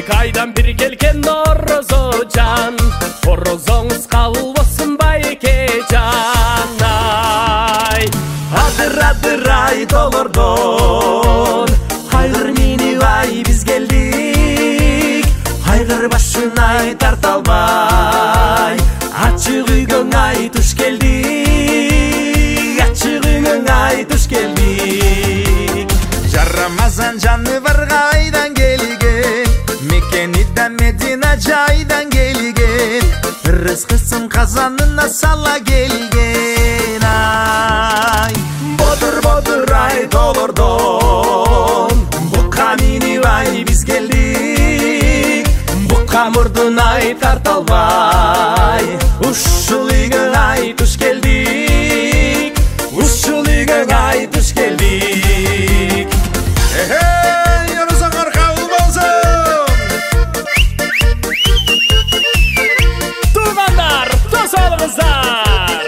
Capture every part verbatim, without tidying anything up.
эки айдан бир келген орозожан, орозоңуз кабыл болсун байкежан. Ай, адыр адыр ай толордон, айгыр мени ай биз келдик, айгыр башын ай тарта албай, ачык үйгөң ай туш келдик, ачык үйгөң ай туш келдик. Жарамазан жаны барга айдан келген, мекени да Медина жайдан келген, рызкысын казанына сала келген. Ай, Бодур бодур ай толордон, букка мени ай биз келдик, букка мурдун ай тарта албай, ушул үйгө ай туш келдик, ушул үйгө ай туш келдик. эй, орозоңор кабыл болсун. Туугандар, дос болуңуздар.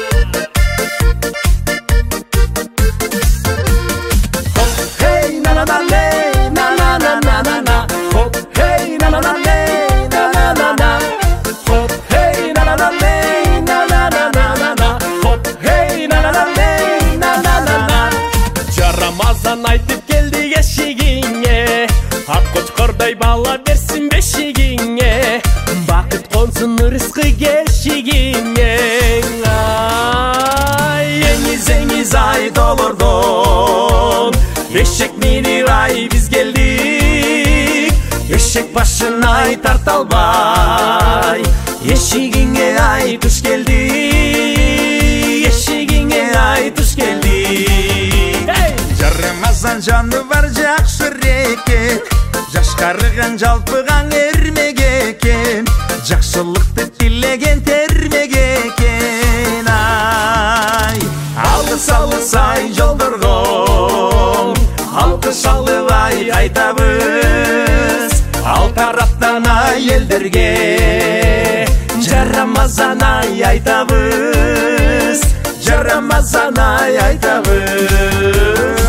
Хоп, хей, на на на ле, на на на на на на. Хоп, хей, на на на ле, на на на на. Хоп, хей, на на на ле, на на на на на на. Хоп, хей, на на на ле, на на на на. Жарамазан айтып келди эшигиңе, ак кочкордой бала берсин бешигиңе, бакыт консун рызкы кешигиңе. Ай, эңиз эңиз ай толордон, эшек мени ай биз келдик, эшек башын ай тарта албай, эшигиңе ай туш келдик, эшигиңе ай туш келдик. Жарамазан жаны бар жакшы экен, жашкарыган жалпыган эрмек экен, жакшылыкты тилеген термек экен. Ай, алыс алыс ай жолдорго, алкыш алып ай айтабыз, ал тараптан ай элдерге, Жарамазан ай айтабыз, Жарамазан ай айтабыз.